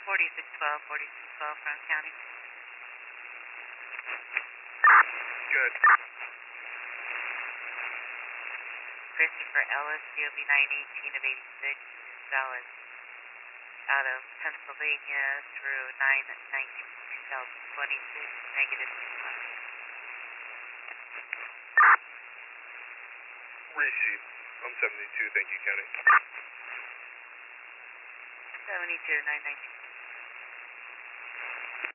4612, 4612 from County. Good. Christopher Ellis, COB 918 of 86, valid. Out of Pennsylvania through 9/19/2026, negative. Received. I'm 72, thank you, County. 72, 919.